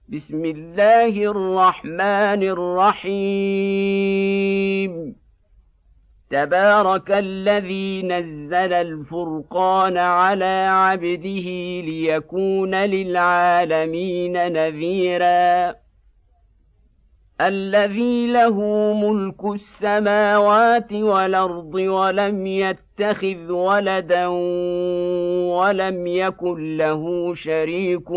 بسم الله الرحمن الرحيم. تبارك الذي نزل الفرقان على عبده ليكون للعالمين نذيرا. الذي له ملك السماوات والأرض ولم يتخذ ولدا ولم يكن له شريك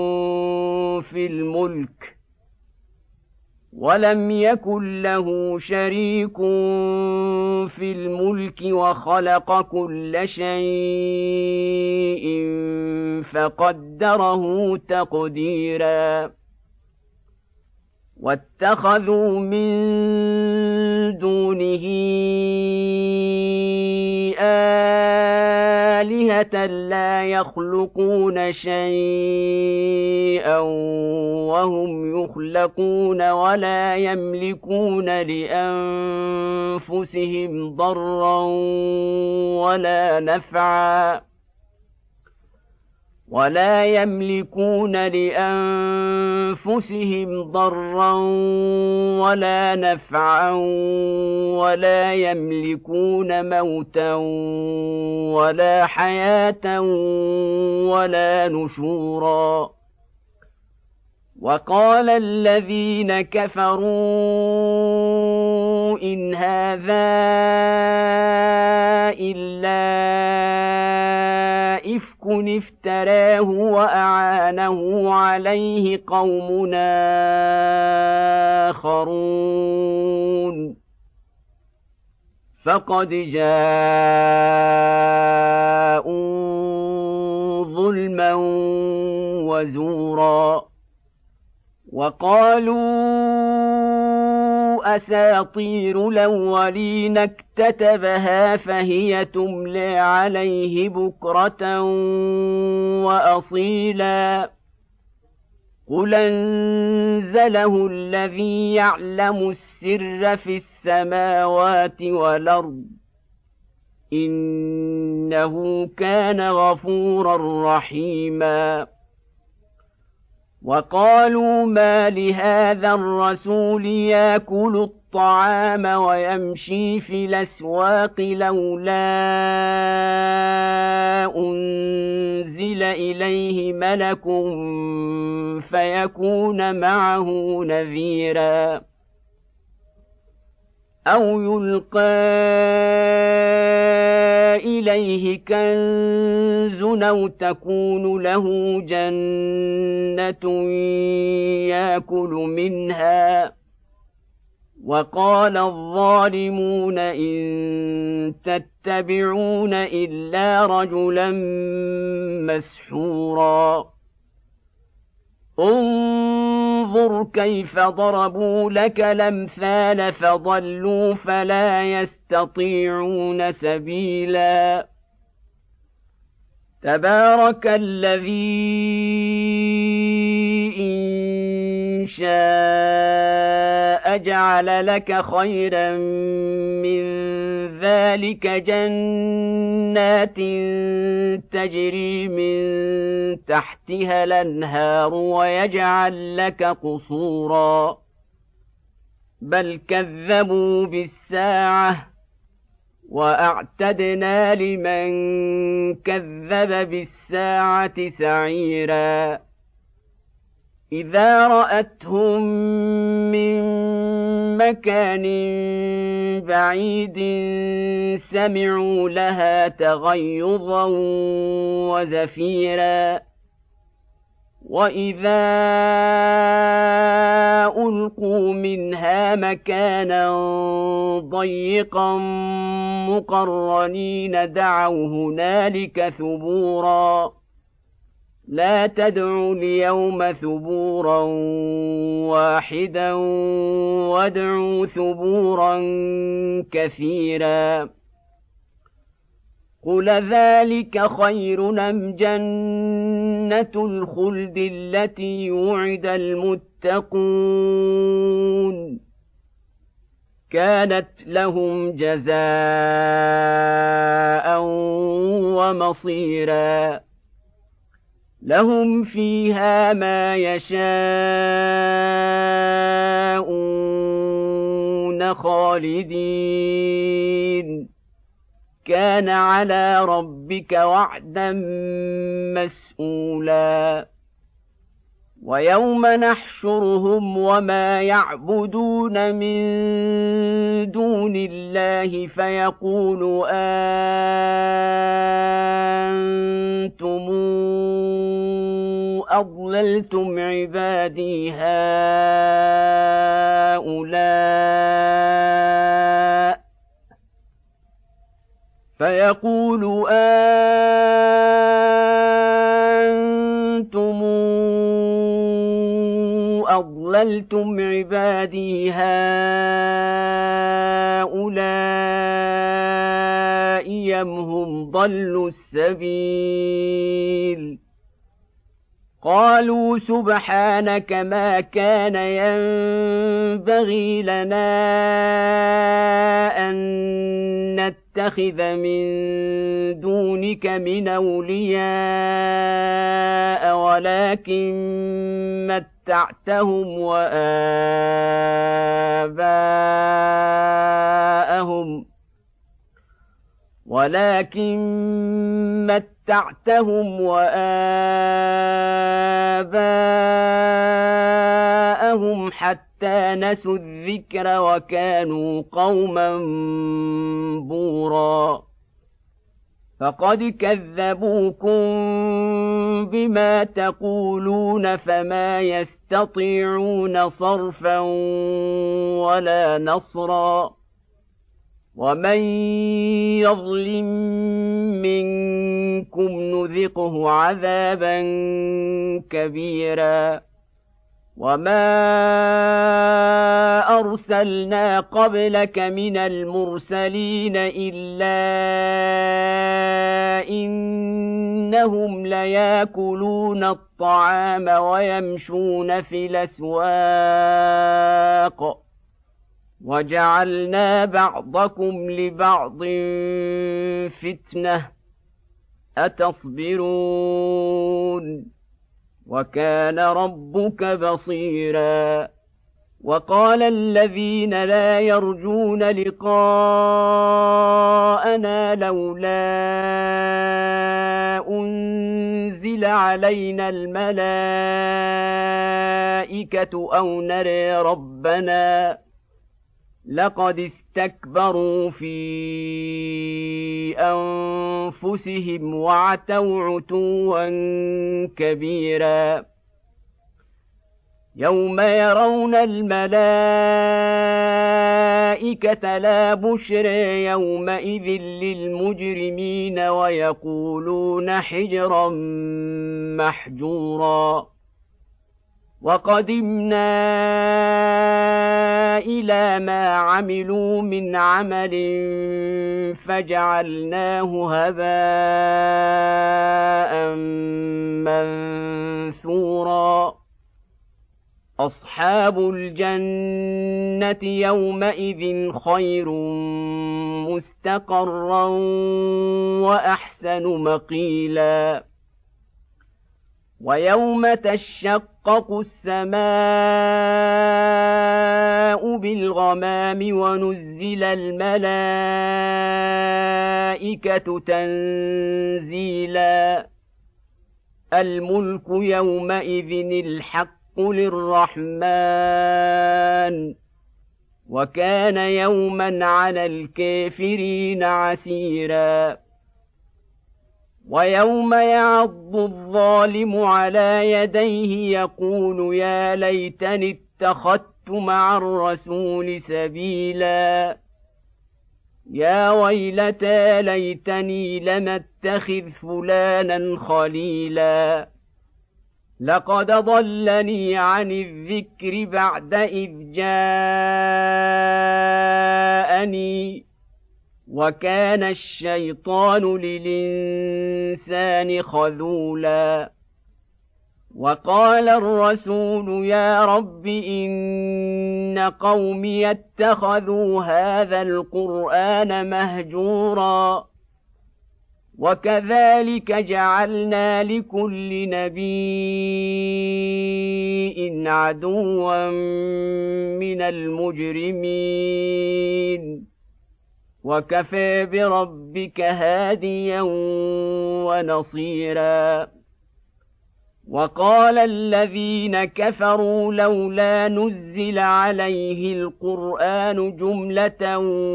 في الملك وخلق كل شيء فقدره تقديرا. واتخذوا من دونه آلهة لا يخلقون شيئا وهم يخلقون ولا يملكون لأنفسهم ضرا ولا نفعا ولا يملكون موتا ولا حياة ولا نشورا. وقال الذين كفروا إن هذا إلا إفك افتراه وأعانه عليه قوم آخرون فقد جاءوا ظلما وزورا. وقالوا أساطير الأولين اكتتبها فهي تملى عليه بكرة وأصيلا. قل أنزله الذي يعلم السر في السماوات والأرض إنه كان غفورا رحيما. وقالوا ما لهذا الرسول يأكل الطعام ويمشي في الأسواق لولا أنزل إليه ملك فيكون معه نذيرا. أو يلقى إليه كنز أو تكون له جنة يأكل منها. وقال الظالمون إن تتبعون إلا رجلا مسحورا. انظر كيف ضربوا لك الأمثال فضلوا فلا يستطيعون سبيلا. تبارك الذي إن شاء جعل لك خيرا من ذلك جنات تجري من تحتها الأنهار ويجعل لك قصورا. بل كذبوا بالساعة وأعتدنا لمن كذب بالساعة سعيرا. إذا رأتهم من مكان بعيد سمعوا لها تغيظا وزفيرا. وإذا ألقوا منها مكانا ضيقا مقرنين دعوا هنالك ثبورا. لا تدعوا اليوم ثبورا واحدا وادعوا ثبورا كثيرا. قل ذلك خير أم جنة الخلد التي وعد المتقون كانت لهم جزاء ومصيرا. لهم فيها ما يشاءون خالدين كان على ربك وعدا مسئولا ويوم نحشرهم وما يعبدون من دون الله فيقول أنتم أضللتم عبادي هؤلاء فيقول أنتم أضللتم عبادي هؤلاء أم هم ضلوا السبيل قالوا سبحانك ما كان ينبغي لنا أن نتخذ من دونك من أولياء ولكن متعتهم وآباءهم حتى نسوا الذكر وكانوا قوما بورا فقد كذبوكم بما تقولون فما يستطيعون صرفا ولا نصرا ومن يظلم منكم نذقه عذابا كبيرا وما أرسلنا قبلك من المرسلين إلا إنهم ليأكلون الطعام ويمشون في الأسواق وجعلنا بعضكم لبعض فتنة أتصبرون وكان ربك بصيرا وقال الذين لا يرجون لقاءنا لولا أنزل علينا الملائكة أو نري ربنا لقد استكبروا في أنفسهم وعتوا عتوا كبيرا يوم يرون الملائكة لا بشر يومئذ للمجرمين ويقولون حجرا محجورا وقدمنا إلى ما عملوا من عمل فجعلناه هباء منثورا أصحاب الجنة يومئذ خير مستقرا وأحسن مقيلا ويوم تشقق السماء بالغمام ونزل الملائكة تنزيلا الملك يومئذ الحق للرحمن وكان يوما على الكافرين عسيرا ويوم يعض الظالم على يديه يقول يا ليتني اتخذت مع الرسول سبيلا يا ويلتى ليتني لم اتخذ فلانا خليلا لقد ضلني عن الذكر بعد إذ جاءني وكان الشيطان للإنسان خذولا وقال الرسول يا رب إن قومي اتخذوا هذا القرآن مهجورا وكذلك جعلنا لكل نبي عدوا من المجرمين وكفى بربك هاديا ونصيرا وقال الذين كفروا لولا نزل عليه القرآن جملة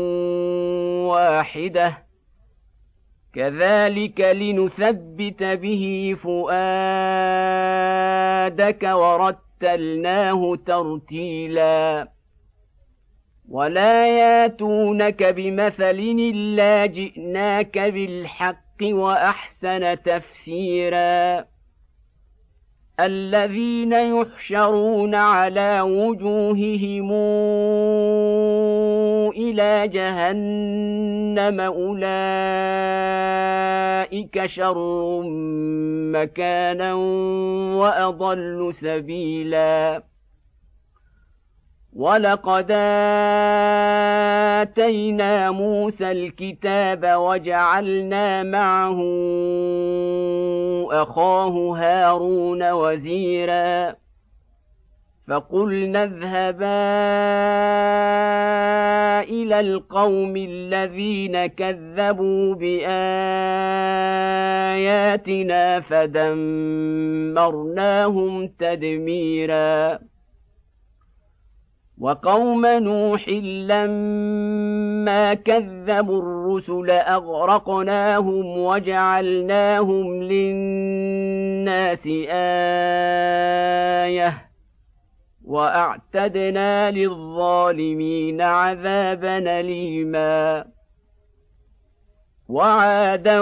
واحدة كذلك لنثبت به فؤادك ورتلناه ترتيلا ولا ياتونك بمثل إلا جئناك بالحق وأحسن تفسيرا الذين يحشرون على وجوههم إلى جهنم أولئك شر مكانا وأضل سبيلا ولقد آتينا موسى الكتاب وجعلنا معه أخاه هارون وزيرا فقلنا اذهبا إلى القوم الذين كذبوا بآياتنا فدمرناهم تدميرا وقوم نوح لما كذبوا الرسل أغرقناهم وجعلناهم للناس آية وأعتدنا للظالمين عذابا أليما وعادا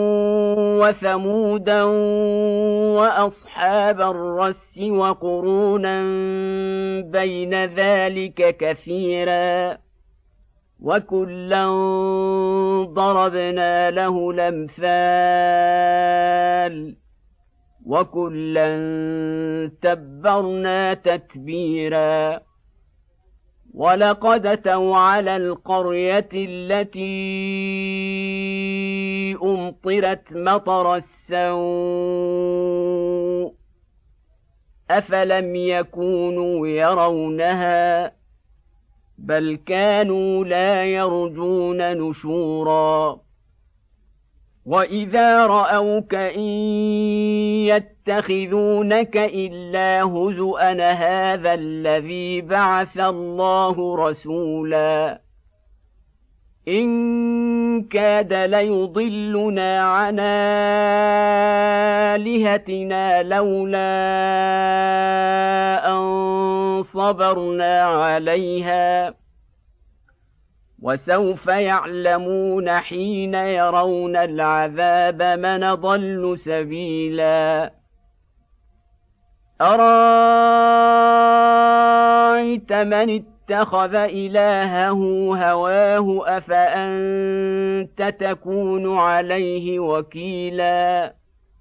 وثمودا وأصحاب الرس وقرونا بين ذلك كثيرا وكلا ضربنا له الأمثال وكلا تبرنا تتبيرا ولقد أتوا على القرية التي أمطرت مطر السوء أفلم يكونوا يرونها بل كانوا لا يرجون نشورا وإذا رأوك إن يتخذونك إلا هزؤا هذا الذي بعث الله رسولا إن كاد ليضلنا عن آلهتنا لولا أن صبرنا عليها وسوف يعلمون حين يرون العذاب من ضل سبيلا أرأيت من اتخذ إلهه هواه أفأنت تكون عليه وكيلا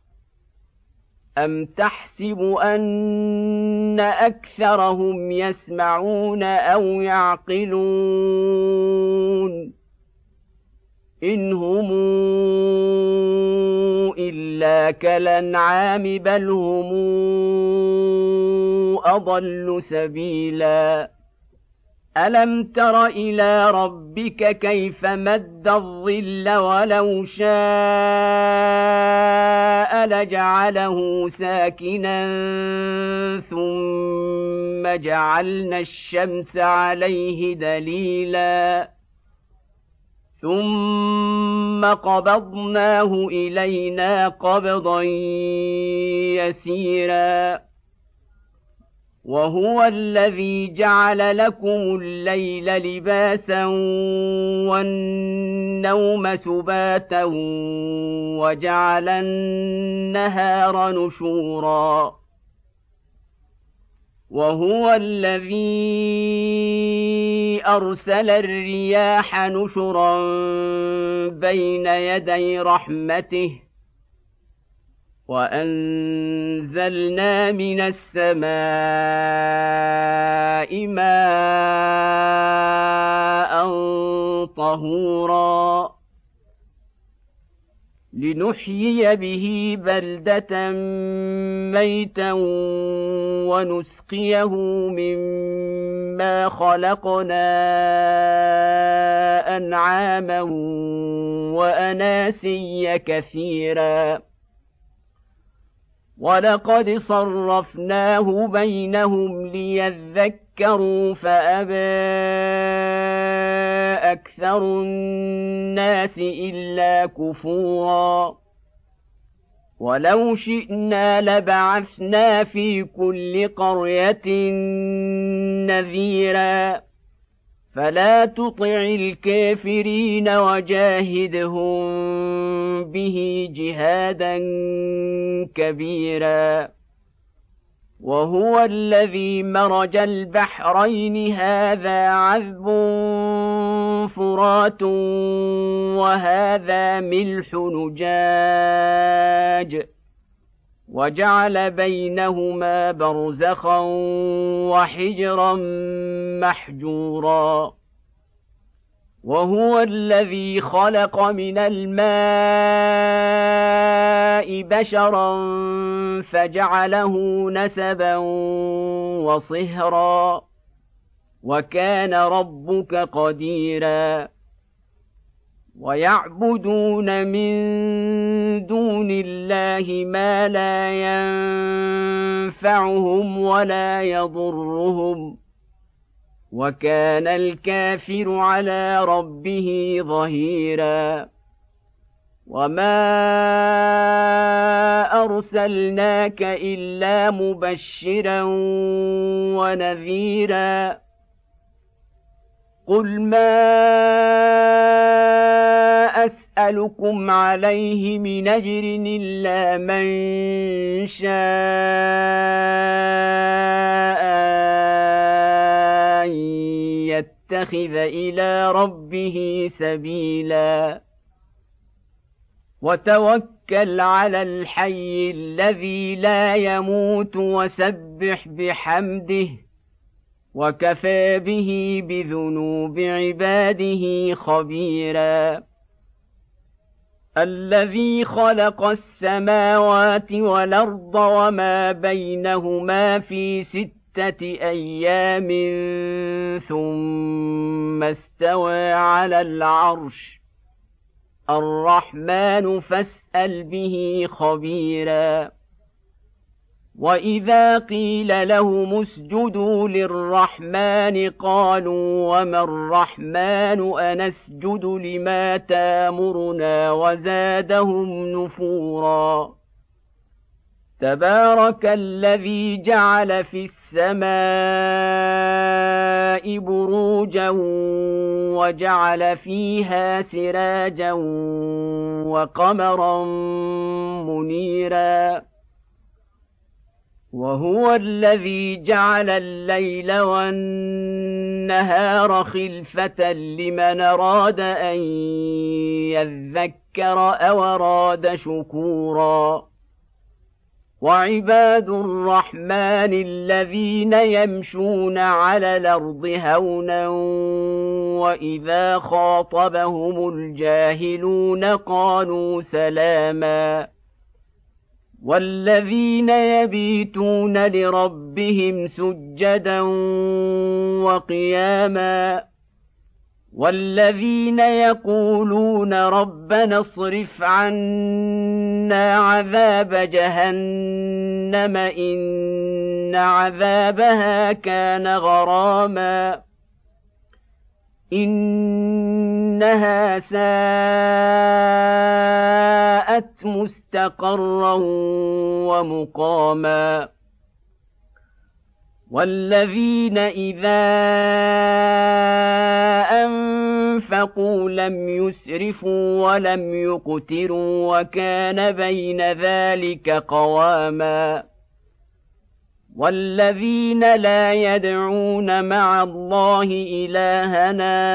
أم تحسب أن أكثرهم يسمعون أو يعقلون إن هم إلا كالأنعام بل هم أضل سبيلا ألم تر إلى ربك كيف مد الظل ولو شاء لجعله ساكنا ثم جعلنا الشمس عليه دليلا ثم قبضناه إلينا قبضا يسيرا وهو الذي جعل لكم الليل لباسا والنوم سباتا وجعل النهار نشورا وهو الذي أرسل الرياح نشرا بين يدي رحمته وأنزلنا من السماء ماء طهورا لنحيي به بلدة ميتا ونسقيه مما خلقنا أنعاما وأناسيا كثيرا ولقد صرفناه بينهم ليذكروا فأبى أكثر الناس إلا كفورا ولو شئنا لبعثنا في كل قرية نذيرا فلا تطع الكافرين وجاهدهم به جهادا كبيرا وهو الذي مرج البحرين هذا عذب فرات وهذا ملح نجاج وجعل بينهما برزخا وحجرا محجورا وهو الذي خلق من الماء بشرا فجعله نسبا وصهرا وكان ربك قديرا ويعبدون من دون الله ما لا ينفعهم ولا يضرهم وكان الكافر على ربه ظهيرا وما أرسلناك إلا مبشرا ونذيرا قل ما أسألكم عليه من أجر إلا من شاء أن يتخذ إلى ربه سبيلا وتوكل على الحي الذي لا يموت وسبح بحمده وكفى به بذنوب عباده خبيرا الذي خلق السماوات والأرض وما بينهما في 6 أيام ثم استوى على العرش الرحمن فاسأل به خبيرا وإذا قيل لهم اسجدوا للرحمن قالوا وما الرحمن أنسجد لما تامرنا وزادهم نفورا تبارك الذي جعل في السماء بروجا وجعل فيها سراجا وقمرا منيرا وهو الذي جعل الليل والنهار خلفة لمن أراد أن يذكر أو أراد شكورا وعباد الرحمن الذين يمشون على الأرض هونا وإذا خاطبهم الجاهلون قالوا سلاما والذين يبيتون لربهم سجدا وقياما والذين يقولون ربنا اصرف عنا عذاب جهنم إن عذابها كان غراما إنها ساءت مستقرا ومقاما والذين إذا أنفقوا لم يسرفوا ولم يقتروا وكان بين ذلك قواما والذين لا يدعون مع الله إلها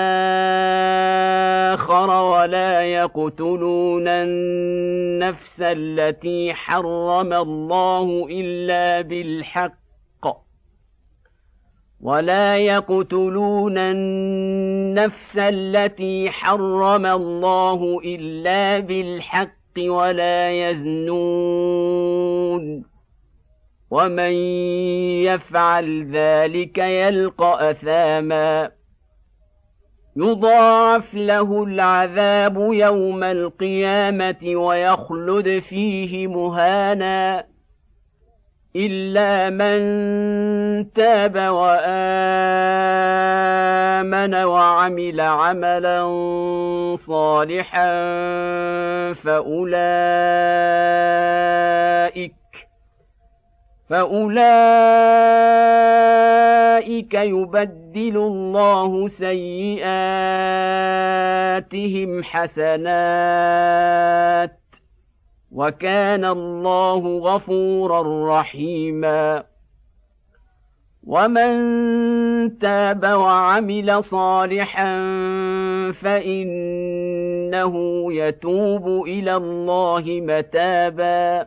آخر ولا يقتلون النفس التي حرم الله إلا بالحق ولا يقتلون النفس التي حرم الله إلا بالحق ولا يزنون ومن يفعل ذلك يلقى أثاما يضاعف له العذاب يوم القيامة ويخلد فيه مهانا إلا من تاب وآمن وعمل عملا صالحا فأولئك يبدل الله سيئاتهم حسنات وكان الله غفورا رحيما ومن تاب وعمل صالحا فإنه يتوب إلى الله متابا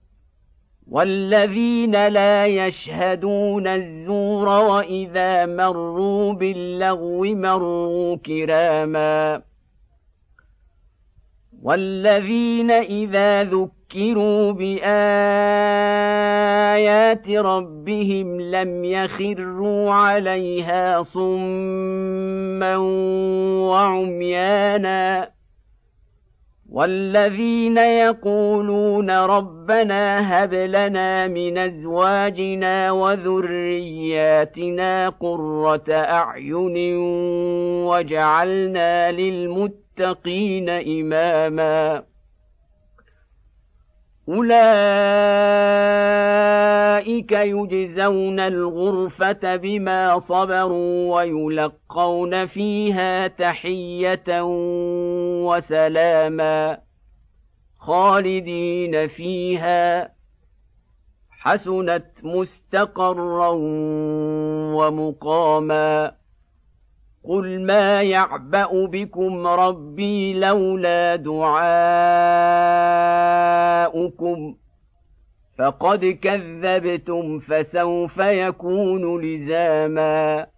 والذين لا يشهدون الزور وإذا مروا باللغو مروا كراما والذين إذا ذكروا بآيات ربهم لم يخروا عليها صما وعميانا والذين يقولون ربنا هب لنا من أزواجنا وذرياتنا قرة أعين واجعلنا للمتقين إماما أولئك يجزون الغرفة بما صبروا ويلقون فيها تحية وسلاما خالدين فيها حسنت مستقرا ومقاما قل ما يعبأ بكم ربي لولا دعاؤكم فقد كذبتم فسوف يكون لزاما